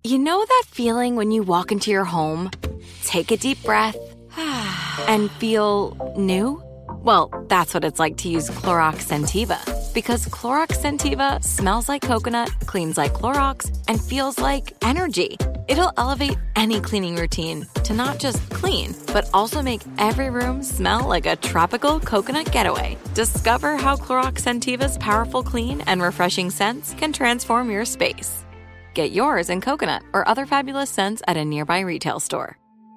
You know that feeling when you walk into your home, take a deep breath, and feel new? Well, that's what it's like to use Clorox Scentiva. Because Clorox Scentiva smells like coconut, cleans like Clorox, and feels like energy. It'll elevate any cleaning routine to not just clean, but also make every room smell like a tropical coconut getaway. Discover how Clorox Scentiva's powerful clean and refreshing scents can transform your space. Get yours in coconut or other fabulous scents at a nearby retail store.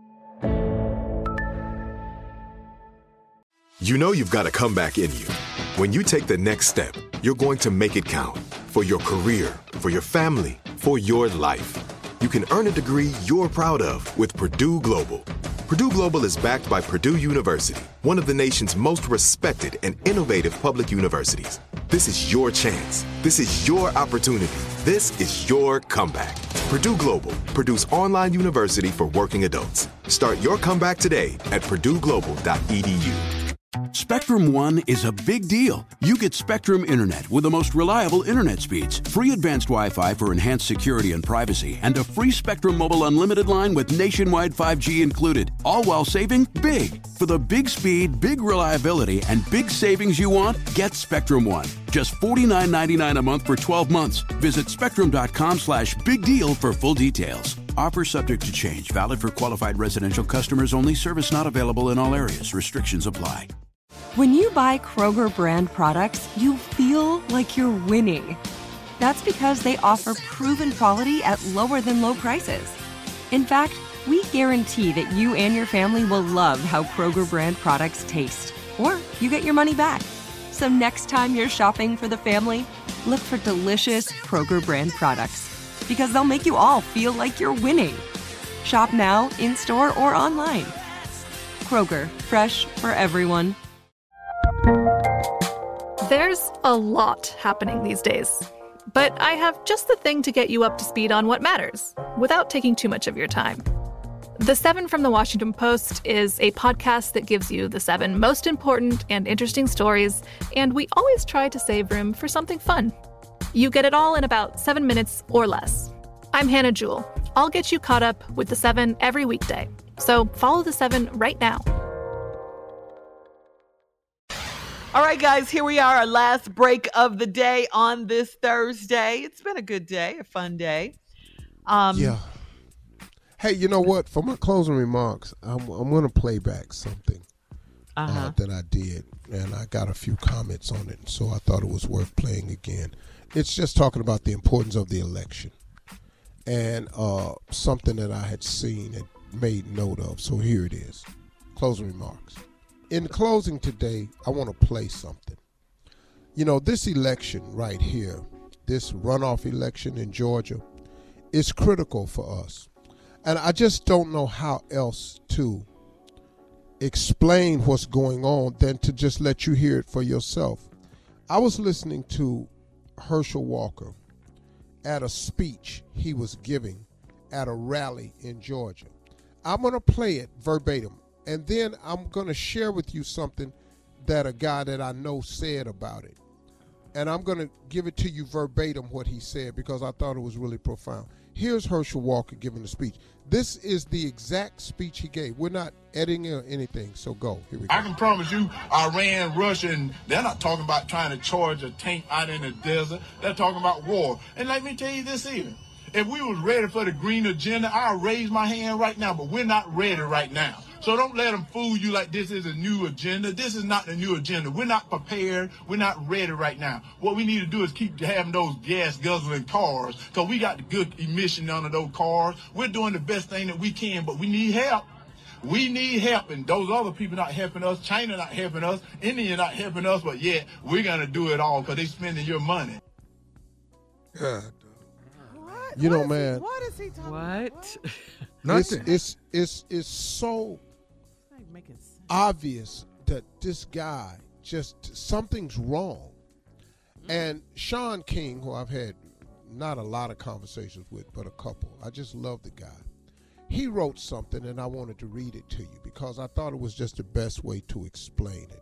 You know you've got a comeback in you. When you take the next step, you're going to make it count. For your career, for your family, for your life. You can earn a degree you're proud of with Purdue Global. Purdue Global is backed by Purdue University, one of the nation's most respected and innovative public universities. This is your chance. This is your opportunity. This is your comeback. Purdue Global, Purdue's online university for working adults. Start your comeback today at purdueglobal.edu. Spectrum One is a big deal. You get Spectrum Internet with the most reliable internet speeds, free advanced Wi-Fi for enhanced security and privacy, and a free Spectrum Mobile Unlimited line with nationwide 5G included, all while saving big. For the big speed, big reliability, and big savings you want, get Spectrum One. Just $49.99 a month for 12 months. Visit spectrum.com/big deal for full details. Offer subject to change. Valid for qualified residential customers only. Service not available in all areas. Restrictions apply. When you buy Kroger brand products, you feel like you're winning. That's because they offer proven quality at lower than low prices. In fact, we guarantee that you and your family will love how Kroger brand products taste, or you get your money back. So next time you're shopping for the family, look for delicious Kroger brand products, because they'll make you all feel like you're winning. Shop now, in-store, or online. Kroger, fresh for everyone. There's a lot happening these days, but I have just the thing to get you up to speed on what matters, without taking too much of your time. The 7 from the Washington Post is a podcast that gives you the 7 most important and interesting stories, and we always try to save room for something fun. You get it all in about 7 minutes or less. I'm Hannah Jewell. I'll get you caught up with the 7 every weekday. So follow the 7 right now. All right, guys, here we are, our last break of the day on this Thursday. It's been a good day, a fun day. Yeah. Hey, you know what? For my closing remarks, I'm going to play back something that I did, and I got a few comments on it, so I thought it was worth playing again. It's just talking about the importance of the election and something that I had seen and made note of. So here it is. Closing remarks. In closing today, I want to play something. You know, this election right here, this runoff election in Georgia, is critical for us. And I just don't know how else to explain what's going on than to just let you hear it for yourself. I was listening to Herschel Walker at a speech he was giving at a rally in Georgia. I'm going to play it verbatim. And then I'm going to share with you something that a guy that I know said about it. And I'm going to give it to you verbatim what he said because I thought it was really profound. Here's Herschel Walker giving the speech. This is the exact speech he gave. We're not editing or anything, so go. Here we go. I can promise you Iran, Russia, and they're not talking about trying to charge a tank out in the desert. They're talking about war. And let me tell you this even. If we was ready for the green agenda, I'll raise my hand right now, but we're not ready right now. So don't let them fool you like this is a new agenda. This is not the new agenda. We're not prepared. We're not ready right now. What we need to do is keep having those gas guzzling cars because we got the good emission under those cars. We're doing the best thing that we can, but we need help. We need help, and those other people not helping us. China not helping us. India not helping us, but yet we're going to do it all because they spending your money. God. You know, man. What is he talking What? Nothing. It's so obvious that this guy just something's wrong. And Sean King, who I've had not a lot of conversations with, but a couple. I just love the guy. He wrote something, and I wanted to read it to you because I thought it was just the best way to explain it.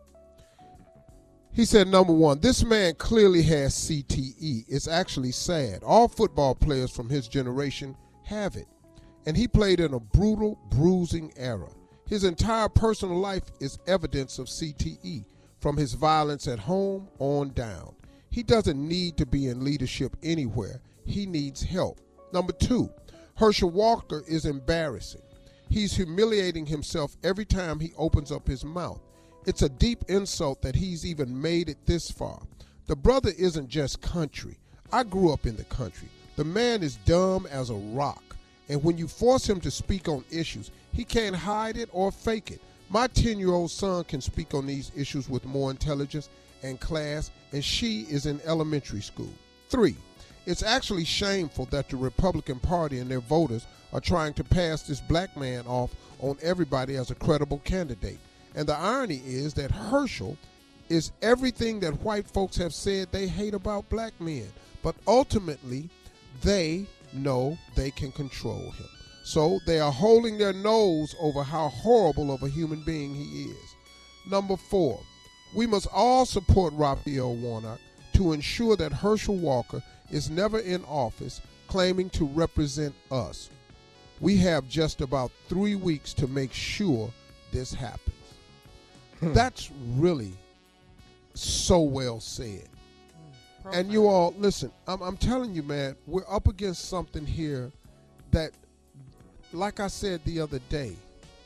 He said, number one, this man clearly has CTE. It's actually sad. All football players from his generation have it. And he played in a brutal, bruising era. His entire personal life is evidence of CTE, from his violence at home on down. He doesn't need to be in leadership anywhere. He needs help. Number 2, Herschel Walker is embarrassing. He's humiliating himself every time he opens up his mouth. It's a deep insult that he's even made it this far. The brother isn't just country. I grew up in the country. The man is dumb as a rock. And when you force him to speak on issues, he can't hide it or fake it. My 10-year-old son can speak on these issues with more intelligence and class, and she is in elementary school. 3, it's actually shameful that the Republican Party and their voters are trying to pass this black man off on everybody as a credible candidate. And the irony is that Herschel is everything that white folks have said they hate about black men. But ultimately, they know they can control him. So they are holding their nose over how horrible of a human being he is. Number 4, we must all support Raphael Warnock to ensure that Herschel Walker is never in office claiming to represent us. We have just about 3 weeks to make sure this happens. That's really so well said. And you all, listen, I'm telling you, man, we're up against something here that, like I said the other day,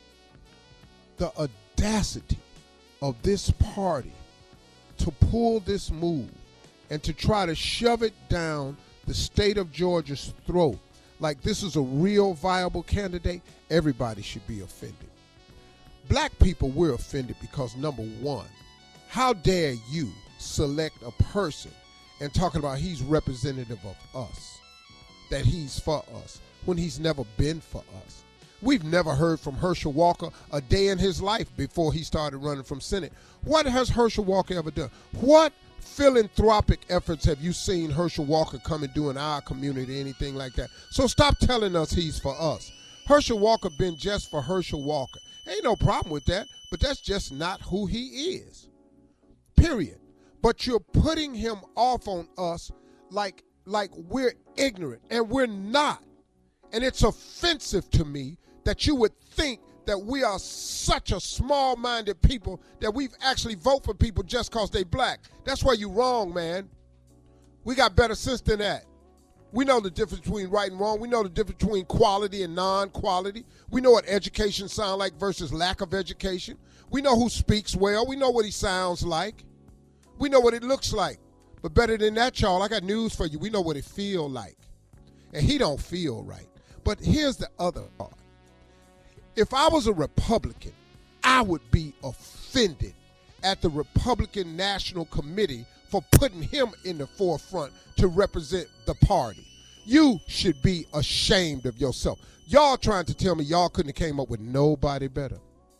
the audacity of this party to pull this move and to try to shove it down the state of Georgia's throat like this is a real viable candidate, everybody should be offended. Black people, we're offended because, number 1, how dare you select a person and talking about he's representative of us, that he's for us, when he's never been for us. We've never heard from Herschel Walker a day in his life before he started running from Senate. What has Herschel Walker ever done? What philanthropic efforts have you seen Herschel Walker come and do in our community, anything like that? So stop telling us he's for us. Herschel Walker been just for Herschel Walker. Ain't no problem with that, but that's just not who he is. Period. But you're putting him off on us like we're ignorant, and we're not. And it's offensive to me that you would think that we are such a small-minded people that we've actually vote for people just because they black. That's where you're wrong, man. We got better sense than that. We know the difference between right and wrong. We know the difference between quality and non-quality. We know what education sounds like versus lack of education. We know who speaks well. We know what he sounds like. We know what it looks like. But better than that, y'all, I got news for you. We know what it feels like. And he don't feel right. But here's the other part. If I was a Republican, I would be offended at the Republican National Committee for putting him in the forefront to represent the party. You should be ashamed of yourself. Y'all trying to tell me y'all couldn't have came up with nobody better.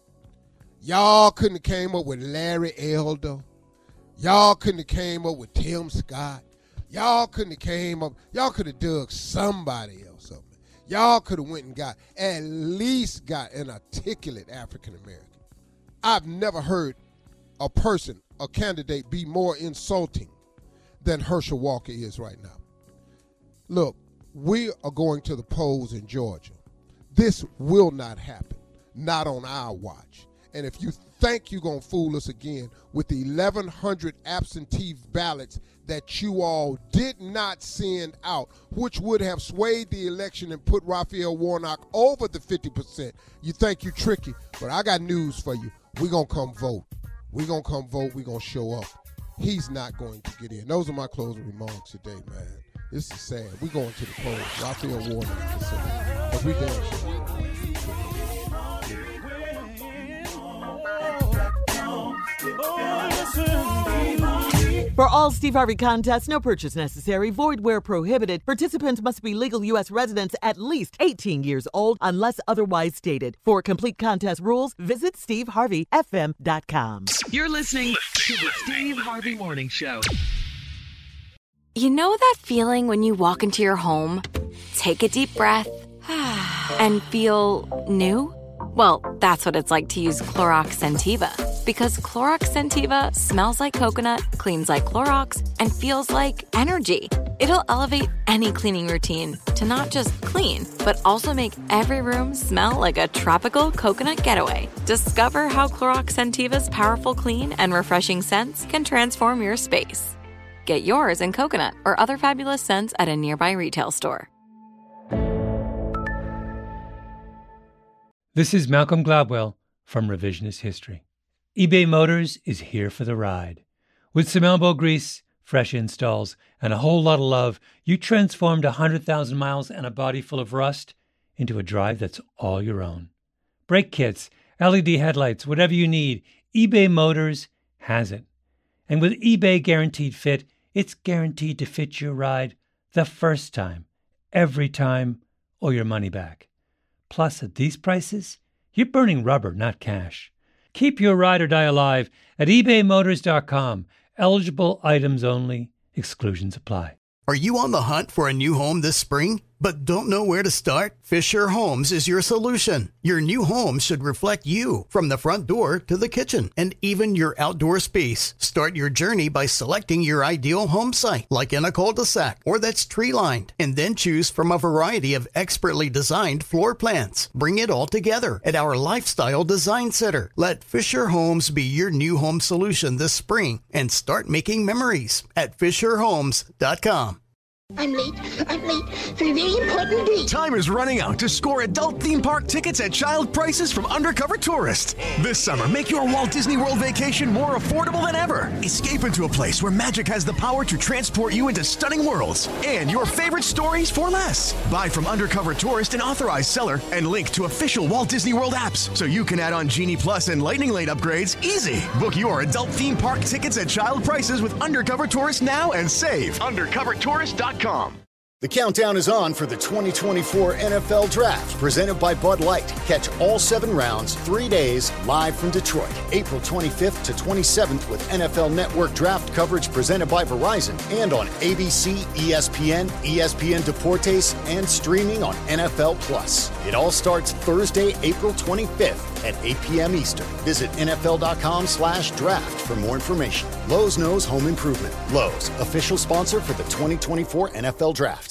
Y'all couldn't have came up with Larry Elder. Y'all couldn't have came up with Tim Scott. Y'all couldn't have came up. Y'all could have dug somebody else up. Y'all could have went and at least got an articulate African American. I've never heard a candidate be more insulting than Herschel Walker is right now. Look, we are going to the polls in Georgia. This will not happen, not on our watch. And if you think you're going to fool us again with the 1,100 absentee ballots that you all did not send out, which would have swayed the election and put Raphael Warnock over the 50%, you think you're tricky. But I got news for you. We're going to come vote. We're going to come vote. We're going to show up. He's not going to get in. Those are my closing remarks today, man. This is sad. We're going to the polls. Raphael Warnock. But we damn sure. For all Steve Harvey contests, no purchase necessary, void where prohibited. Participants must be legal U.S. residents at least 18 years old unless otherwise stated. For complete contest rules, visit SteveHarveyFM.com. You're listening to the Steve Harvey Morning Show. You know that feeling when you walk into your home, take a deep breath, and feel new? Well, that's what it's like to use Clorox Scentiva. Because Clorox Scentiva smells like coconut, cleans like Clorox, and feels like energy. It'll elevate any cleaning routine to not just clean, but also make every room smell like a tropical coconut getaway. Discover how Clorox Scentiva's powerful clean and refreshing scents can transform your space. Get yours in coconut or other fabulous scents at a nearby retail store. This is Malcolm Gladwell from Revisionist History. eBay Motors is here for the ride. With some elbow grease, fresh installs, and a whole lot of love, you transformed 100,000 miles and a body full of rust into a drive that's all your own. Brake kits, LED headlights, whatever you need, eBay Motors has it. And with eBay Guaranteed Fit, it's guaranteed to fit your ride the first time, every time, or your money back. Plus, at these prices, you're burning rubber, not cash. Keep your ride or die alive at ebaymotors.com. Eligible items only. Exclusions apply. Are you on the hunt for a new home this spring, but don't know where to start? Fisher Homes is your solution. Your new home should reflect you, from the front door to the kitchen, and even your outdoor space. Start your journey by selecting your ideal home site, like in a cul-de-sac or that's tree-lined, and then choose from a variety of expertly designed floor plans. Bring it all together at our Lifestyle Design Center. Let Fisher Homes be your new home solution this spring and start making memories at FisherHomes.com. I'm late for a very important date. Time is running out to score adult theme park tickets at child prices from Undercover Tourist. This summer, make your Walt Disney World vacation more affordable than ever. Escape into a place where magic has the power to transport you into stunning worlds and your favorite stories for less. Buy from Undercover Tourist, an authorized seller, and link to official Walt Disney World apps so you can add on Genie Plus and Lightning Lane upgrades easy. Book your adult theme park tickets at child prices with Undercover Tourist now and save. UndercoverTourist.com. The countdown is on for the 2024 NFL Draft, presented by Bud Light. Catch all 7 rounds, 3 days, live from Detroit, April 25th to 27th with NFL Network Draft coverage presented by Verizon and on ABC, ESPN, ESPN Deportes, and streaming on NFL Plus. It all starts Thursday, April 25th at 8 p.m. Eastern. Visit NFL.com/draft for more information. Lowe's knows home improvement. Lowe's, official sponsor for the 2024 NFL Draft.